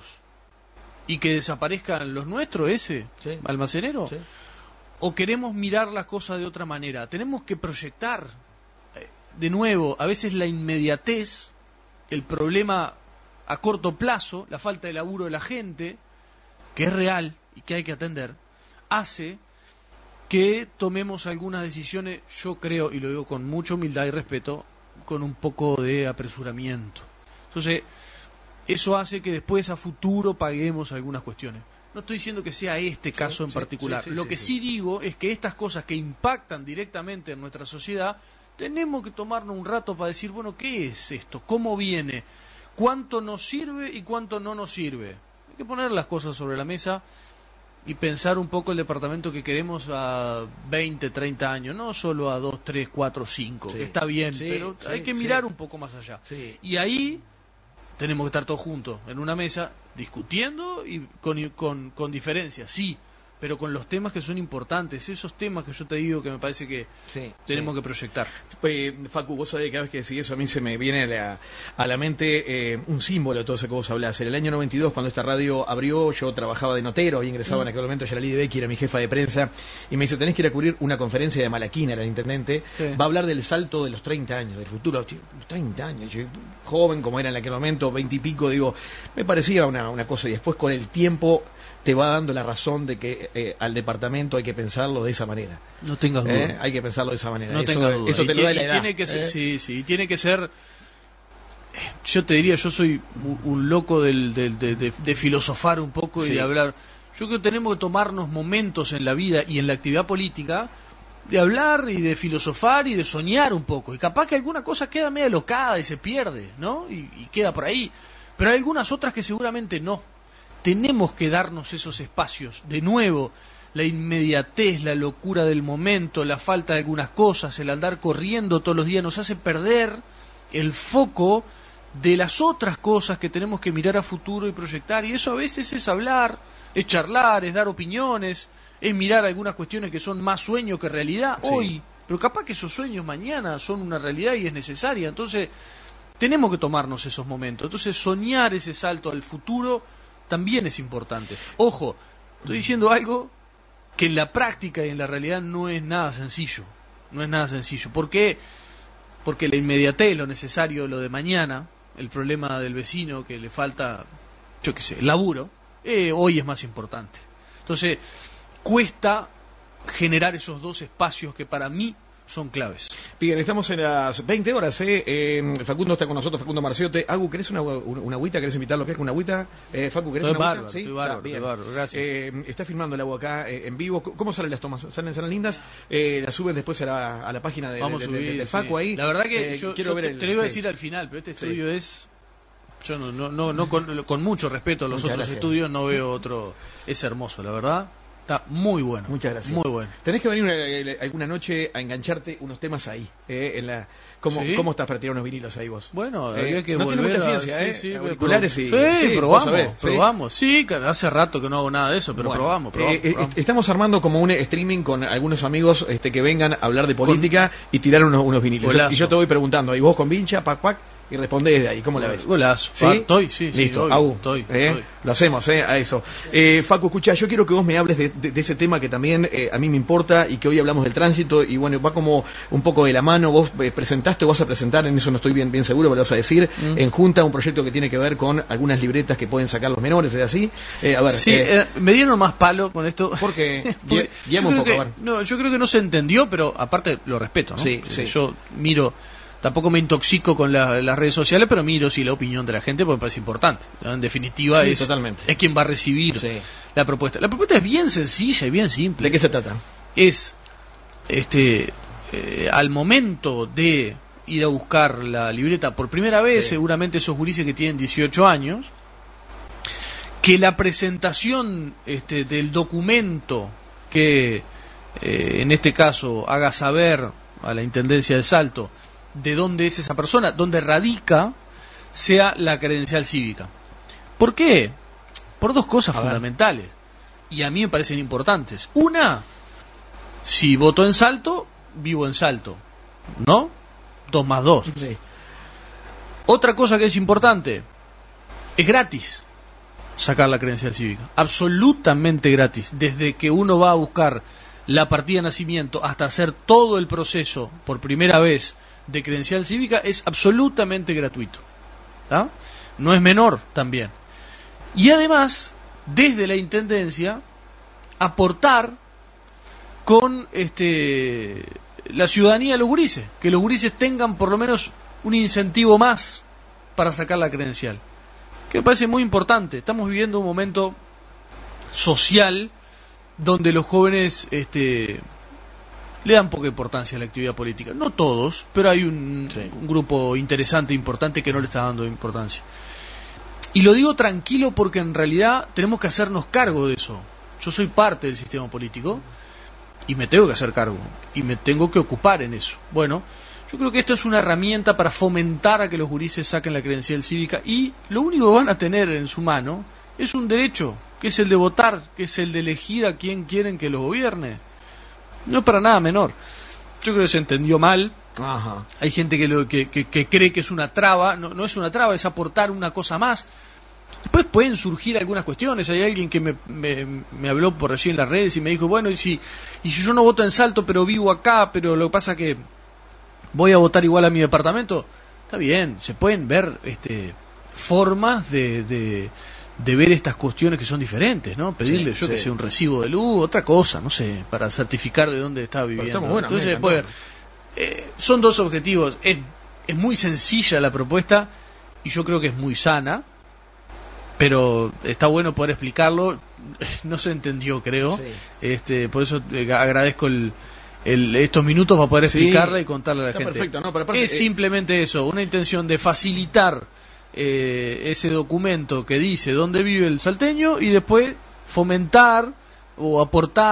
y que desaparezcan los nuestros, ese Sí. almacenero? Sí. ¿O queremos mirar las cosas de otra manera? Tenemos que proyectar. Eh, De nuevo, a veces la inmediatez, el problema a corto plazo, la falta de laburo de la gente, que es real y que hay que atender, hace que tomemos algunas decisiones, yo creo, y lo digo con mucha humildad y respeto, con un poco de apresuramiento. Entonces, eso hace que después a futuro paguemos algunas cuestiones. No estoy diciendo que sea este caso en sí, particular. sí, sí, Lo sí, que sí. sí digo es que estas cosas que impactan directamente en nuestra sociedad, tenemos que tomarnos un rato para decir, bueno, ¿qué es esto? ¿Cómo viene? ¿Cuánto nos sirve y cuánto no nos sirve? Hay que poner las cosas sobre la mesa y pensar un poco el departamento que queremos a veinte, treinta años, no solo a dos, tres, cuatro, cinco, Sí, que está bien, sí, pero sí, hay que sí. mirar un poco más allá. Sí. Y ahí tenemos que estar todos juntos en una mesa discutiendo y con, con, con diferencias, sí, pero con los temas que son importantes, esos temas que yo te digo que me parece que Sí, tenemos sí. que proyectar. Eh, Facu, vos sabés que cada vez que decís eso a mí se me viene a la, a la mente eh, un símbolo de todo eso que vos hablás. En el año noventa y dos, cuando esta radio abrió, yo trabajaba de notero, había ingresado Mm. en aquel momento Yaralí de Becky, era mi jefa de prensa, y me dice, tenés que ir a cubrir una conferencia de Malaquina, era el intendente, Sí. va a hablar del salto de los treinta años, del futuro. Tío, treinta años, yo, joven como era en aquel momento, veinte y pico, digo, me parecía una, una cosa, y después con el tiempo te va dando la razón de que eh, al departamento hay que pensarlo de esa manera. No tengas duda. ¿Eh? Hay que pensarlo de esa manera. No eso, tenga duda. eso Y te lo da tie- la y edad. tiene que ser, ¿eh? sí, sí, tiene que ser. Yo te diría, yo soy un, un loco del, del- de, de- de filosofar un poco y Sí. de hablar. Yo creo que tenemos que tomarnos momentos en la vida y en la actividad política de hablar y de filosofar y de soñar un poco. Y capaz que alguna cosa queda media locada y se pierde, ¿no? Y, y queda por ahí. Pero hay algunas otras que seguramente no. Tenemos que darnos esos espacios. De nuevo, la inmediatez, la locura del momento, la falta de algunas cosas, el andar corriendo todos los días nos hace perder el foco de las otras cosas que tenemos que mirar a futuro y proyectar, y eso a veces es hablar, es charlar, es dar opiniones, es mirar algunas cuestiones que son más sueño que realidad sí. hoy, pero capaz que esos sueños mañana son una realidad y es necesaria. Entonces tenemos que tomarnos esos momentos. Entonces soñar ese salto al futuro también es importante. Ojo, estoy diciendo algo que en la práctica y en la realidad no es nada sencillo, no es nada sencillo. ¿Por qué? Porque la inmediatez, lo necesario, lo de mañana, el problema del vecino que le falta, yo qué sé, laburo, eh, hoy es más importante. Entonces, cuesta generar esos dos espacios que para mí son claves. Bien, estamos en las veinte horas, ¿eh? eh Facundo está con nosotros, Facundo Marciote. Agu, ¿querés una, una, una agüita? ¿Querés invitarlo? ¿Querés una agüita? Eh, Facu, ¿querés estoy una bárbaro, agüita? ¿Sí? Estoy bárbaro, ah, bien. estoy bárbaro, gracias. Eh, está filmando el agua acá eh, en vivo. ¿Cómo salen las tomas? ¿Salen, salen lindas? Eh, las suben después a la, a la página de, Vamos de, a de, subir, de, de Facu sí. ahí. La verdad que eh, yo, quiero yo ver te, el, te lo iba a sí. decir al final, pero este estudio sí. es... Yo no, no, no, no con, con mucho respeto a los Muchas otros gracias. estudios, no veo otro... Es hermoso, la verdad. Está muy bueno. Muchas gracias. Muy bueno. Tenés que venir una, alguna noche a engancharte unos temas ahí. Eh, en la, ¿cómo, ¿Sí? ¿Cómo estás para tirar unos vinilos ahí vos? Bueno, eh, había que no volver tiene mucha a... ciencia, sí, ¿eh? sí, Auriculares pero... y... Sí, sí, probamos, sabés, probamos. Sí, sí, hace rato que no hago nada de eso, pero bueno, probamos, probamos, eh, probamos. Eh, estamos armando como un streaming con algunos amigos este, que vengan a hablar de política con... y tirar unos, unos vinilos. Yo, y yo te voy preguntando, ahí vos con Vincha, pac, pac, y respondés de ahí, ¿cómo la ves? Golazo. ¿Sí? Ah, estoy, sí, Listo, sí, Agu, estoy, ¿eh? estoy. Lo hacemos, ¿eh? A eso. Eh, Facu, escucha, yo quiero que vos me hables de, de, de ese tema que también eh, a mí me importa y que hoy hablamos del tránsito y bueno, va como un poco de la mano. Vos eh, presentaste o vas a presentar, en eso no estoy bien, bien seguro, pero lo vas a decir, mm. en Junta un proyecto que tiene que ver con algunas libretas que pueden sacar los menores, ¿es así? Eh, a ver, sí, eh, eh, me dieron más palo con esto. Porque, porque yo, yo, un creo poco, que, a ver. no, yo creo que no se entendió, pero aparte lo respeto, ¿no? Sí, sí. Yo miro... Tampoco me intoxico con la, las redes sociales, pero miro sí la opinión de la gente porque me parece importante, ¿no? En definitiva sí, es, totalmente. es quien va a recibir sí. la propuesta. La propuesta es bien sencilla y bien simple. ¿De qué se trata? Es este eh, al momento de ir a buscar la libreta por primera vez, sí. seguramente esos gurises que tienen dieciocho años, que la presentación este, del documento que eh, en este caso haga saber a la Intendencia de Salto de dónde es esa persona, dónde radica, sea la credencial cívica. ¿Por qué? Por dos cosas a fundamentales, ver. y a mí me parecen importantes. Una, si voto en Salto, vivo en Salto, ¿no? Dos más dos. Sí. Otra cosa que es importante, es gratis sacar la credencial cívica, absolutamente gratis, desde que uno va a buscar la partida de nacimiento hasta hacer todo el proceso por primera vez de credencial cívica es absolutamente gratuito. ¿Tá? No es menor también. Y además, desde la Intendencia, aportar con este la ciudadanía de los gurises, que los gurises tengan por lo menos un incentivo más para sacar la credencial. Que me parece muy importante. Estamos viviendo un momento social donde los jóvenes este, le dan poca importancia a la actividad política. No todos, pero hay un, sí. un grupo interesante, importante, que no le está dando importancia. Y lo digo tranquilo porque en realidad tenemos que hacernos cargo de eso. Yo soy parte del sistema político y me tengo que hacer cargo y me tengo que ocupar en eso. Bueno, yo creo que esto es una herramienta para fomentar a que los gurises saquen la credencial cívica y lo único que van a tener en su mano es un derecho, que es el de votar, que es el de elegir a quién quieren que los gobierne. No es para nada menor. Yo creo que se entendió mal. Ajá. Hay gente que, lo, que, que, que cree que es una traba. No, no es una traba, es aportar una cosa más. Después pueden surgir algunas cuestiones. Hay alguien que me, me, me habló por allí en las redes y me dijo, bueno, y si, y si yo no voto en Salto, pero vivo acá, pero lo que pasa que voy a votar igual a mi departamento. Está bien, se pueden ver este, formas de... de de ver estas cuestiones que son diferentes, ¿no? Pedirle, sí, yo sí. que sé, un recibo de luz, otra cosa, no sé, para certificar de dónde está viviendo. Bueno, entonces, pues, eh, son dos objetivos. Es, es muy sencilla la propuesta y yo creo que es muy sana, pero está bueno poder explicarlo. No se entendió, creo. Sí. Este, por eso eh, agradezco el, el, estos minutos para poder explicarla sí. y contarle a la está gente. Perfecto, ¿no? Pero aparte, es eh... simplemente eso, una intención de facilitar Eh, ese documento que dice dónde vive el salteño y después fomentar o aportar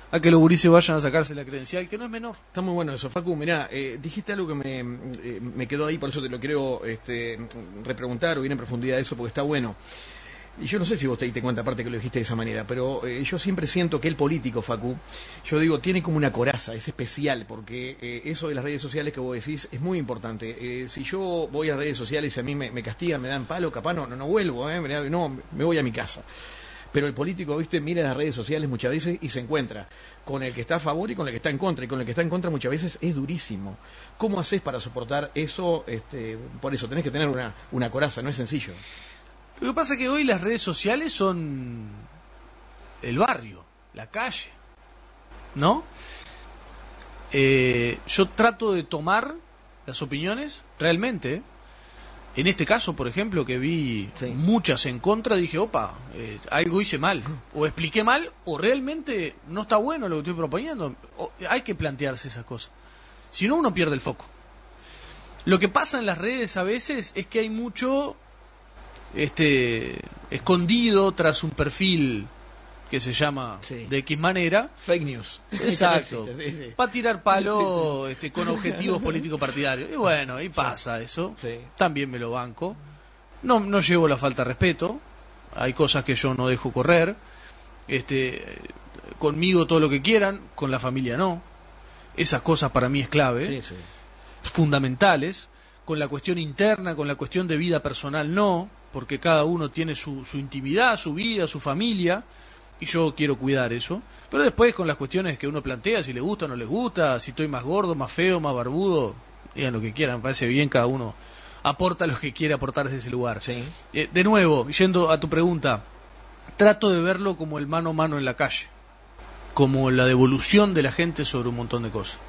a que los gurises vayan a sacarse la credencial, que no es menor. Está muy bueno eso, Facu. Mirá, eh, dijiste algo que me, eh, me quedó ahí, por eso te lo quiero este, repreguntar o ir en profundidad de eso, porque está bueno. Y yo no sé si vos te diste cuenta, aparte que lo dijiste de esa manera, pero eh, yo siempre siento que el político, Facu, yo digo, tiene como una coraza, es especial, porque eh, eso de las redes sociales que vos decís es muy importante. Eh, si yo voy a redes sociales y a mí me, me castigan, me dan palo, capaz no, no, no vuelvo, eh, no, me voy a mi casa. Pero el político, viste, mira las redes sociales muchas veces y se encuentra con el que está a favor y con el que está en contra, y con el que está en contra muchas veces es durísimo. ¿Cómo haces para soportar eso? Este, por eso tenés que tener una, una coraza, no es sencillo. Lo que pasa es que hoy las redes sociales son el barrio, la calle, ¿no? Eh, yo trato de tomar las opiniones realmente. En este caso, por ejemplo, que vi sí. muchas en contra, dije, opa, eh, algo hice mal, o expliqué mal, o realmente no está bueno lo que estoy proponiendo. O, hay que plantearse esas cosas. Si no, uno pierde el foco. Lo que pasa en las redes a veces es que hay mucho este escondido tras un perfil que se llama sí. de X manera. Fake news. Exacto. Sí, sí. Para tirar palo sí, sí. Este, con objetivos políticos partidarios. Y bueno, ahí pasa sí. eso. Sí. También me lo banco. No, no llevo la falta de respeto. Hay cosas que yo no dejo correr. Este, conmigo todo lo que quieran, con la familia no. Esas cosas para mí es clave. Sí, sí. Fundamentales. Con la cuestión interna, con la cuestión de vida personal no. Porque cada uno tiene su, su intimidad, su vida, su familia. Y yo quiero cuidar eso. Pero después con las cuestiones que uno plantea, si le gusta o no les gusta, si estoy más gordo, más feo, más barbudo, digan lo que quieran, me parece bien, cada uno aporta lo que quiere aportar desde ese lugar. Sí. Eh, de nuevo, yendo a tu pregunta, trato de verlo como el mano a mano en la calle, como la devolución de la gente sobre un montón de cosas.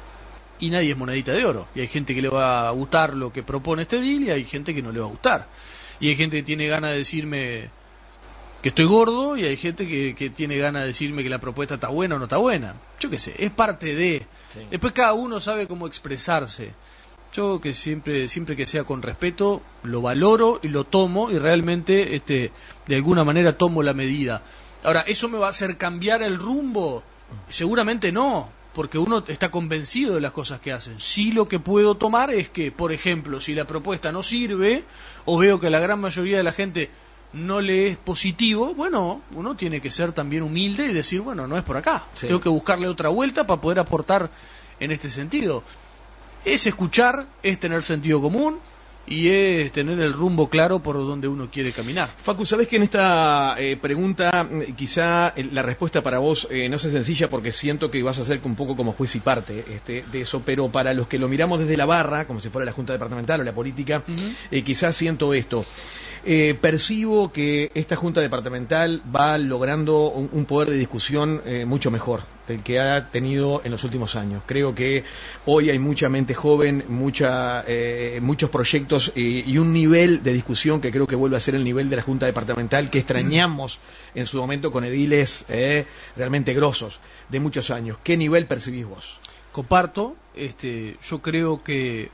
Y nadie es monedita de oro. Y hay gente que le va a gustar lo que propone este deal y hay gente que no le va a gustar. Y hay gente que tiene ganas de decirme que estoy gordo y hay gente que, que tiene ganas de decirme que la propuesta está buena o no está buena. Yo qué sé, es parte de... Sí. Después cada uno sabe cómo expresarse. Yo que siempre siempre que sea con respeto, lo valoro y lo tomo y realmente este de alguna manera tomo la medida. Ahora, ¿eso me va a hacer cambiar el rumbo? Seguramente no, porque uno está convencido de las cosas que hacen. Sí, lo que puedo tomar es que, por ejemplo, si la propuesta no sirve o veo que la gran mayoría de la gente no le es positivo, bueno, uno tiene que ser también humilde y decir, bueno, no es por acá, sí. tengo que buscarle otra vuelta para poder aportar en este sentido. Es escuchar, es tener sentido común y es tener el rumbo claro por donde uno quiere caminar. Facu, sabés que en esta eh, pregunta quizá eh, la respuesta para vos eh, no sea sencilla porque siento que vas a ser un poco como juez y parte este, de eso, pero para los que lo miramos desde la barra, como si fuera la Junta Departamental o la política, uh-huh. eh, quizás siento esto. Eh, percibo que esta Junta Departamental va logrando un, un poder de discusión eh, mucho mejor del que ha tenido en los últimos años. Creo que hoy hay mucha mente joven, mucha, eh, muchos proyectos eh, y un nivel de discusión que creo que vuelve a ser el nivel de la Junta Departamental que extrañamos en su momento con ediles eh, realmente grosos de muchos años. ¿Qué nivel percibís vos? Comparto, este, yo creo que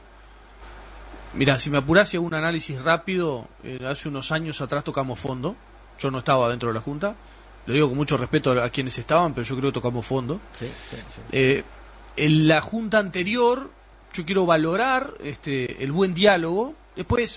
mirá, si me apurás y hago un análisis rápido, eh, hace unos años atrás tocamos fondo. Yo no estaba dentro de la Junta. Lo digo con mucho respeto a quienes estaban, pero yo creo que tocamos fondo. Sí, sí, sí. Eh, en la Junta anterior, yo quiero valorar este, el buen diálogo. Después,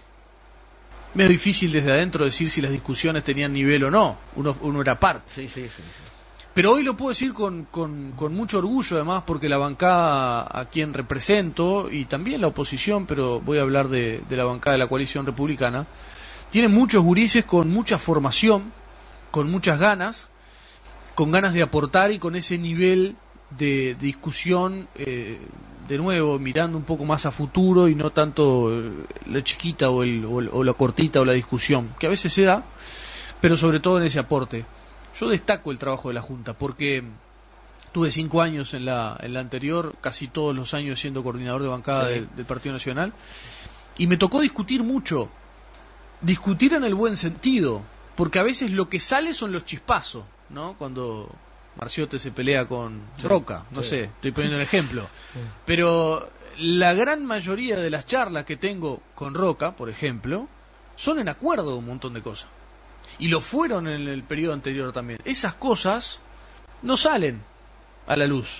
me es difícil desde adentro decir si las discusiones tenían nivel o no. Uno, uno era parte. Sí, sí, sí, sí. Pero hoy lo puedo decir con, con, con mucho orgullo, además, porque la bancada a quien represento, y también la oposición, pero voy a hablar de, de la bancada de la coalición republicana, tiene muchos gurises con mucha formación, con muchas ganas, con ganas de aportar y con ese nivel de, de discusión, eh, de nuevo, mirando un poco más a futuro y no tanto la chiquita o, el, o, el, o la cortita o la discusión, que a veces se da, pero sobre todo en ese aporte. Yo destaco el trabajo de la Junta porque tuve cinco años en la, en la anterior, casi todos los años siendo coordinador de bancada sí. del, del Partido Nacional, y me tocó discutir mucho, discutir en el buen sentido, porque a veces lo que sale son los chispazos, ¿no? Cuando Marciote se pelea con sí. Roca, no sí. sé, estoy poniendo un ejemplo, sí. pero la gran mayoría de las charlas que tengo con Roca, por ejemplo, son en acuerdo de un montón de cosas. Y lo fueron en el periodo anterior también. Esas cosas no salen. a la luz.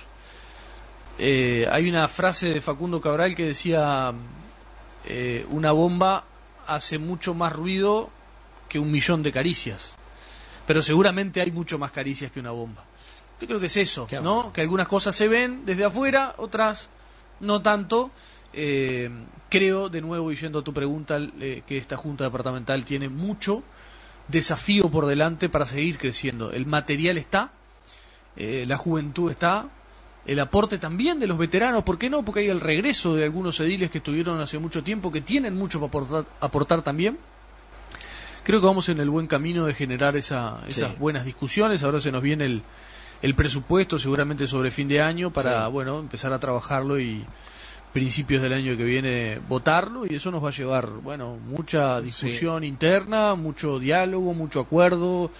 Eh, hay una frase de Facundo Cabral que decía, eh, una bomba hace mucho más ruido que un millón de caricias, pero seguramente hay mucho más caricias que una bomba. Yo creo que es eso, Qué ¿no? bueno. Que algunas cosas se ven desde afuera, otras no tanto. Eh, creo, de nuevo, y yendo a tu pregunta, eh, que esta Junta Departamental tiene mucho desafío por delante para seguir creciendo. El material está, eh, la juventud está, el aporte también de los veteranos, ¿por qué no? Porque hay el regreso de algunos ediles que estuvieron hace mucho tiempo, que tienen mucho para aportar, aportar también. Creo que vamos en el buen camino de generar esa, esas Sí. buenas discusiones. Ahora se nos viene el, el presupuesto, seguramente sobre fin de año, para Sí. bueno, empezar a trabajarlo y principios del año que viene votarlo, y eso nos va a llevar, bueno, mucha discusión Sí. interna, mucho diálogo, mucho acuerdo,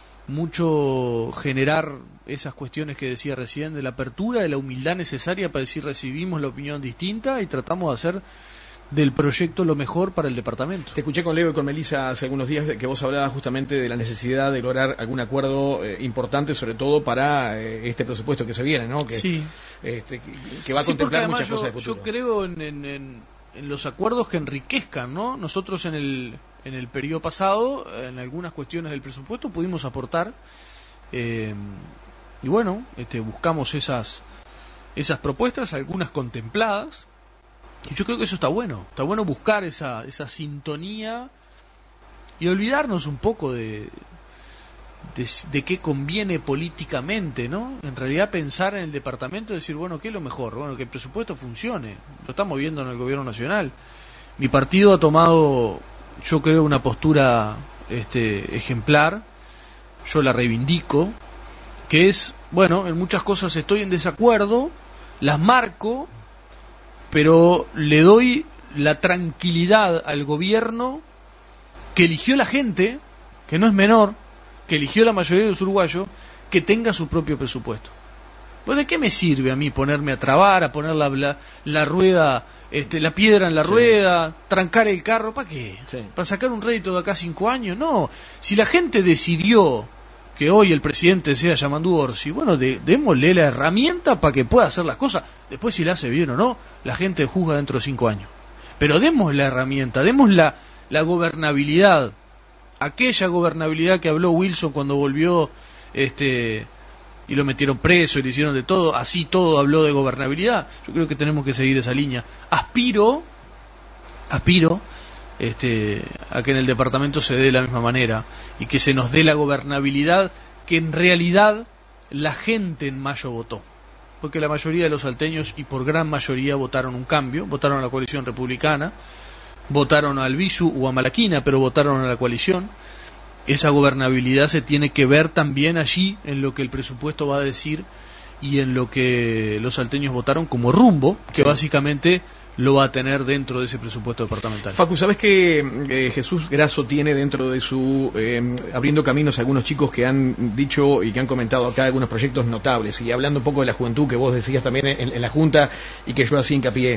mucho generar esas cuestiones que decía recién, de la apertura, de la humildad necesaria para decir recibimos la opinión distinta y tratamos de hacer del proyecto lo mejor para el departamento. Te escuché con Leo y con Melissa hace algunos días que vos hablabas justamente de la necesidad de lograr algún acuerdo eh, importante, sobre todo para eh, este presupuesto que se viene, ¿no? Que, Sí. este, que, que va a Sí, porque contemplar además muchas yo, cosas de futuro. yo creo en, en, en, en los acuerdos que enriquezcan, ¿no? Nosotros en el, en el periodo pasado, en algunas cuestiones del presupuesto, pudimos aportar, eh, y bueno, este, buscamos esas, esas propuestas, algunas contempladas, y yo creo que eso está bueno. Está bueno buscar esa, esa sintonía y olvidarnos un poco de, de, de qué conviene políticamente, ¿no? En realidad pensar en el departamento y decir, bueno, ¿qué es lo mejor? Bueno, que el presupuesto funcione. Lo estamos viendo en el gobierno nacional. Mi partido ha tomado, yo creo, una postura este, ejemplar. Yo la reivindico, que es, bueno, en muchas cosas estoy en desacuerdo, las marco, pero le doy la tranquilidad al gobierno que eligió la gente, que no es menor, que eligió la mayoría de los uruguayos, que tenga su propio presupuesto. Pues ¿de qué me sirve a mí ponerme a trabar, a poner la, la, la rueda, este, la piedra en la Sí. rueda, trancar el carro? ¿Para qué? Sí. ¿Para sacar un rédito de acá a cinco años? No. Si la gente decidió que hoy el presidente sea Yamandu Orsi, bueno, de, démosle la herramienta para que pueda hacer las cosas. Después si la hace bien o no, la gente juzga dentro de cinco años. Pero demos la herramienta, demos la, la gobernabilidad, aquella gobernabilidad que habló Wilson cuando volvió este y lo metieron preso y le hicieron de todo, así todo habló de gobernabilidad. Yo creo que tenemos que seguir esa línea. Aspiro, aspiro este, a que en el departamento se dé de la misma manera y que se nos dé la gobernabilidad que en realidad la gente en mayo votó, porque la mayoría de los salteños, y por gran mayoría, votaron un cambio, votaron a la coalición republicana, votaron a Albizu o a Malaquina, pero votaron a la coalición. Esa gobernabilidad se tiene que ver también allí en lo que el presupuesto va a decir y en lo que los salteños votaron como rumbo, que Sí. básicamente lo va a tener dentro de ese presupuesto departamental. Facu, ¿sabés que eh, Jesús Grasso tiene dentro de su eh, Abriendo Caminos algunos chicos que han dicho y que han comentado acá algunos proyectos notables? Y hablando un poco de la juventud que vos decías también en, en la Junta y que yo hacía hincapié,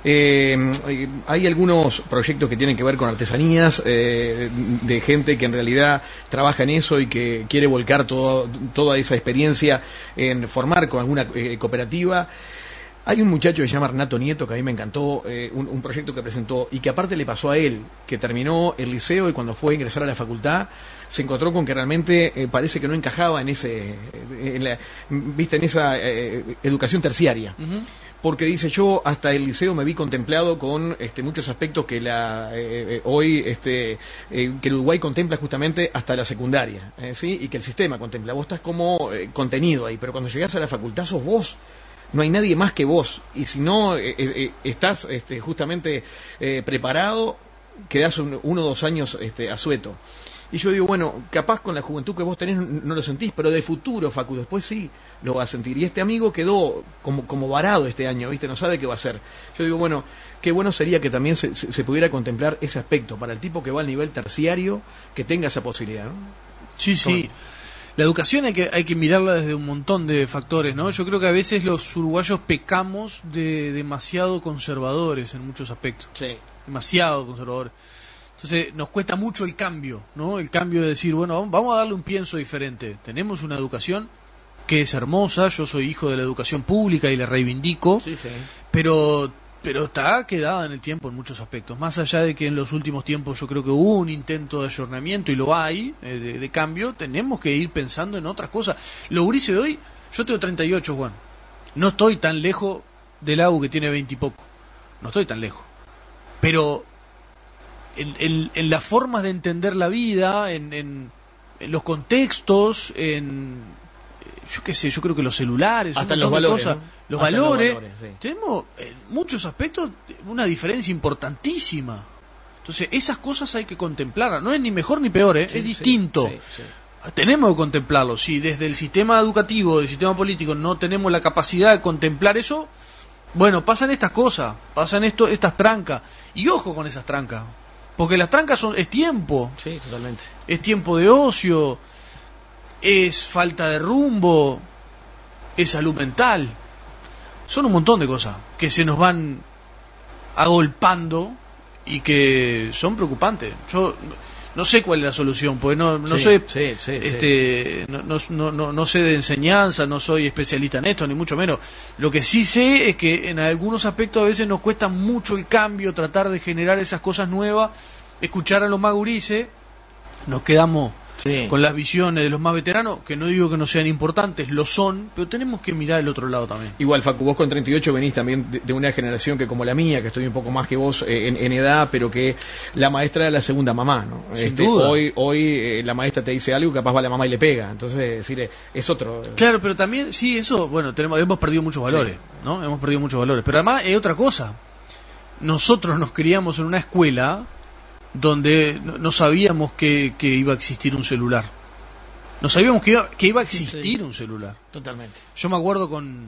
eh, hay algunos proyectos que tienen que ver con artesanías, eh, de gente que en realidad trabaja en eso y que quiere volcar todo, toda esa experiencia en formar con alguna eh, cooperativa. Hay un muchacho que se llama Renato Nieto, que a mí me encantó, eh, un, un proyecto que presentó y que aparte le pasó a él, que terminó el liceo y cuando fue a ingresar a la facultad se encontró con que realmente eh, parece que no encajaba en ese, en la, viste, en esa eh, educación terciaria. Uh-huh. Porque dice, yo hasta el liceo me vi contemplado con este, muchos aspectos que la eh, hoy este eh, que el Uruguay contempla justamente hasta la secundaria, eh, ¿sí? Y que el sistema contempla. Vos estás como eh, contenido ahí, pero cuando llegás a la facultad sos vos. No hay nadie más que vos, y si no eh, eh, estás este, justamente eh, preparado, quedás un, uno o dos años este, asueto. Y yo digo, bueno, capaz con la juventud que vos tenés no lo sentís, pero de futuro, Facu, después sí lo va a sentir. Y este amigo quedó como, como varado este año, ¿viste? No sabe qué va a hacer. Yo digo, bueno, qué bueno sería que también se, se, se pudiera contemplar ese aspecto para el tipo que va al nivel terciario, que tenga esa posibilidad, ¿no? Sí, sí. La educación hay que hay que mirarla desde un montón de factores, ¿no? Yo creo que a veces los uruguayos pecamos de demasiado conservadores en muchos aspectos. Sí. Demasiado conservadores. Entonces nos cuesta mucho el cambio, ¿no? El cambio de decir, bueno, vamos a darle un pienso diferente. Tenemos una educación que es hermosa, yo soy hijo de la educación pública y la reivindico, Sí, sí. pero pero está quedada en el tiempo en muchos aspectos, más allá de que en los últimos tiempos yo creo que hubo un intento de ayornamiento y lo hay, eh, de, de cambio, tenemos que ir pensando en otras cosas. Lo gurises de hoy, yo tengo treinta y ocho, Juan, no estoy tan lejos del Agu que tiene veinte y poco, no estoy tan lejos, pero en, en, en las formas de entender la vida, en, en, en los contextos, en yo qué sé, yo creo que los celulares, hasta un los montón de valores, cosas, ¿no? los Hasta valores, los valores, sí. tenemos en muchos aspectos una diferencia importantísima. Entonces, esas cosas hay que contemplarlas, no es ni mejor ni peor, ¿eh? Sí, es sí, distinto. sí, sí. Tenemos que contemplarlo. Si desde el sistema educativo, del sistema político, no tenemos la capacidad de contemplar eso, bueno, pasan estas cosas, pasan esto, estas trancas. Y ojo con esas trancas, porque las trancas son es tiempo, Sí, totalmente. es tiempo de ocio, es falta de rumbo, es salud mental. Son un montón de cosas que se nos van agolpando y que son preocupantes. Yo no sé cuál es la solución, porque no, no Sí, sé, sí, sí, este, no, no, no, no sé de enseñanza, no soy especialista en esto, ni mucho menos. Lo que sí sé es que en algunos aspectos a veces nos cuesta mucho el cambio, tratar de generar esas cosas nuevas, escuchar a los más gurises, nos quedamos Sí. con las visiones de los más veteranos, que no digo que no sean importantes, lo son, pero tenemos que mirar el otro lado también. Igual, Facu, vos con treinta y ocho venís también de, de una generación que como la mía, que estoy un poco más que vos eh, en, en edad, pero que la maestra era la segunda mamá, ¿no? Sin duda. Hoy, hoy eh, la maestra te dice algo y capaz va la mamá y le pega, entonces decir, es otro. Claro, pero también, sí, eso, bueno, tenemos, hemos perdido muchos valores, Sí. ¿no? Hemos perdido muchos valores, pero además es otra cosa. Nosotros nos criamos en una escuela donde no, no sabíamos que, que iba a existir un celular. No sabíamos que iba, que iba a existir Sí. un celular. Totalmente. Yo me acuerdo con...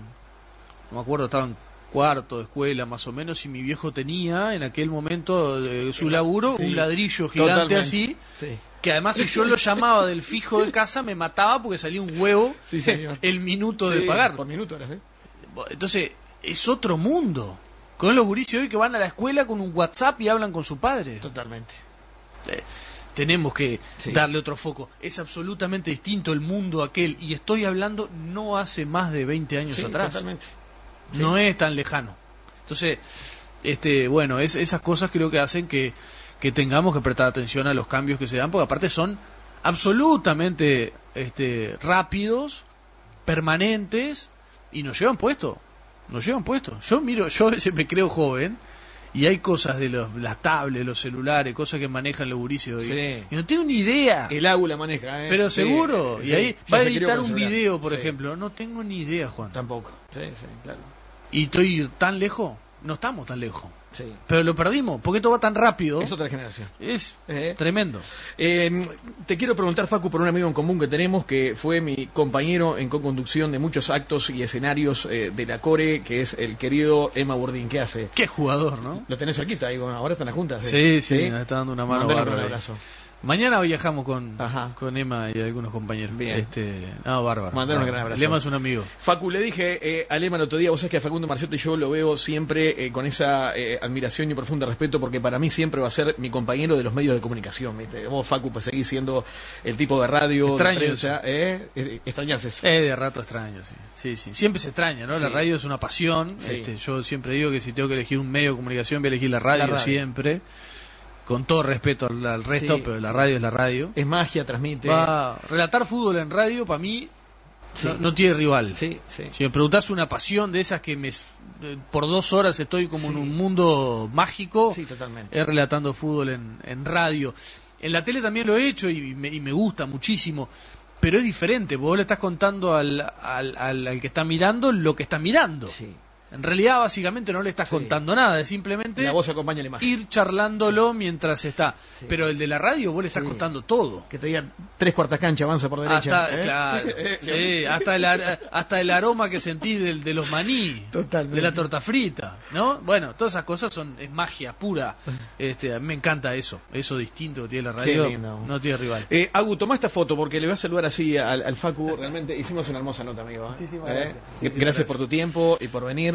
No me acuerdo, estaba en cuarto de escuela más o menos, y mi viejo tenía en aquel momento de su laburo Sí. un ladrillo gigante Totalmente. así, Sí. que además si yo lo llamaba del fijo de casa me mataba porque salía un huevo Sí, señor. el minuto Sí, de pagar. por minuto era, ¿eh? Entonces, es otro mundo. Con los gurises hoy que van a la escuela con un WhatsApp y hablan con su padre. Totalmente. Eh, tenemos que Sí. darle otro foco. Es absolutamente distinto el mundo aquel, y estoy hablando no hace más de veinte años Sí, atrás. totalmente. Sí. No es tan lejano. Entonces, este, bueno, es, esas cosas creo que hacen que, que tengamos que prestar atención a los cambios que se dan, porque aparte son absolutamente este, rápidos, permanentes, y nos llevan puesto. Nos llevan puesto. Yo miro, yo a veces me creo joven, y hay cosas de los, las tablets, los celulares, cosas que manejan los gurises hoy. Sí. Y no tengo ni idea. El água maneja, ¿eh? Pero Sí, seguro. sí. Y ahí Ya va a se crió editar con un celular. video, por Sí. ejemplo. No tengo ni idea, Juan. Tampoco. Sí, sí, claro. ¿Y estoy tan lejos? No estamos tan lejos. Sí. Pero lo perdimos, porque esto va tan rápido. Es otra generación. Es Eh. tremendo. Eh, te quiero preguntar, Facu, por un amigo en común que tenemos, que fue mi compañero en co-conducción de muchos actos y escenarios eh, de la Core, que es el querido Emma Burdín. ¿Qué hace? Qué jugador, ¿no? Lo tenés cerquita, digo, ahora están juntas. Sí, sí, nos está dando una mano Mandale un bárbara. abrazo. Mañana viajamos con, Ajá. con Emma y algunos compañeros. Bien. Este, no, bárbaro. Mandale un bárbaro. gran abrazo. Emma es un amigo. Facu, le dije eh, al Emma el otro día, vos sabés que a Facundo Marciotti yo lo veo siempre eh, con esa eh, admiración y profundo respeto, porque para mí siempre va a ser mi compañero de los medios de comunicación, ¿viste? Vos, Facu, pues seguís siendo el tipo de radio, Extraño de prensa, ¿eh? Eh, extrañás eso. Eh, de rato extraño, sí. Sí, sí. Siempre se extraña, ¿no? La Sí. radio es una pasión. Sí. Este, yo siempre digo que si tengo que elegir un medio de comunicación, voy a elegir la radio, La radio. siempre. Con todo respeto al, al resto, Sí, pero la sí. radio es la radio. Es magia, transmite. Va, relatar fútbol en radio, para mí, Sí. no, no tiene rival. Sí, sí. Si me preguntás una pasión de esas que me, eh, por dos horas estoy como en un mundo mágico, Sí, totalmente. es relatando fútbol en, en radio. En la tele también lo he hecho y me, y me gusta muchísimo, pero es diferente. Vos le estás contando al, al, al, al que está mirando lo que está mirando. Sí. En realidad, básicamente, no le estás Sí. contando nada, es simplemente La voz acompaña la imagen. ir charlándolo mientras está. Sí. Pero el de la radio, vos le estás Sí. contando todo. Que te digan tres cuartas cancha, avanza por derecha. Hasta, ¿eh? claro, sí, hasta, el, ar- hasta el aroma que sentís del, de los maní, Totalmente. de la torta frita, ¿no? Bueno, todas esas cosas son es magia pura. Este, a mí me encanta eso, eso distinto que tiene la radio, Qué lindo. no tiene rival. Eh, Agu, tomá esta foto porque le voy a saludar así al, al Facu. Realmente hicimos una hermosa nota, amigo. ¿eh? Muchísimas ¿Eh? gracias. Gracias, Muchísimas gracias. por tu tiempo y por venir.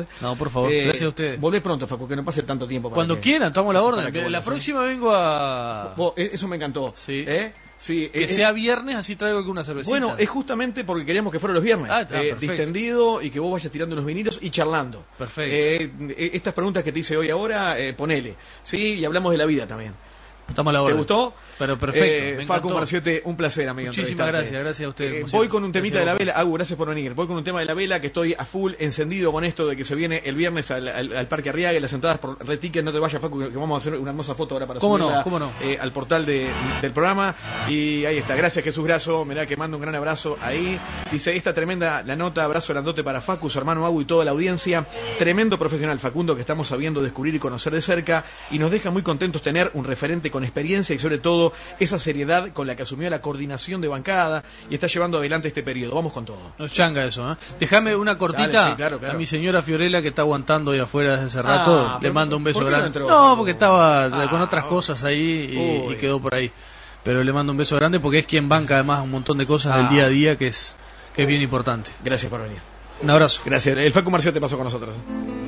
venir. No, por favor, Eh, gracias a ustedes. Volvés pronto, Facu, que no pase tanto tiempo. para Cuando que- quieran, tomamos la para orden. que La vuelvas, próxima vengo a... Vos, eh, eso me encantó. Sí. ¿Eh? Sí, Que eh, sea viernes, así traigo aquí una cervecita. Bueno, es justamente porque queríamos que fuera los viernes, Ah, está, eh, perfecto. distendido y que vos vayas tirando unos vinilos y charlando. Perfecto. Eh, eh, estas preguntas que te hice hoy ahora, eh, ponele. Sí, y hablamos de la vida también. Estamos a la ¿Te orden. gustó? Pero perfecto, Eh, me Facu encantó. Marciote, un placer, amigo. Muchísimas entrevistarte. gracias, gracias a ustedes, Eh, como voy siempre. con un temita Gracias de la a vos. vela. Agu, gracias por venir. Voy con un tema de la vela que estoy a full encendido con esto de que se viene el viernes al, al, al Parque Arriaga y las entradas por Red Ticket. No te vayas, Facu, que que vamos a hacer una hermosa foto ahora para ¿Cómo no? subirla ¿Cómo no? eh, al portal de, del programa. Y ahí está. Gracias, Jesús Graso. Mirá que mando un gran abrazo ahí. Dice, esta tremenda la nota, abrazo grandote para Facu, su hermano Agu y toda la audiencia. Tremendo profesional, Facundo, que estamos sabiendo descubrir y conocer de cerca. Y nos deja muy contentos tener un referente con experiencia y sobre todo esa seriedad con la que asumió la coordinación de bancada y está llevando adelante este periodo. Vamos con todo. No changa eso, ¿eh? Déjame una cortita Dale, sí, claro, claro. a mi señora Fiorella que está aguantando ahí afuera desde hace rato. Ah, Le pero mando un beso ¿por qué no grande. entró, No, Facu? porque estaba Ah, con otras cosas ahí y, uy. y quedó por ahí. Pero le mando un beso grande porque es quien banca además un montón de cosas Ah. del día a día que es que es bien importante. Gracias por venir. Un abrazo. Gracias. El Facu Marciote pasó con nosotros.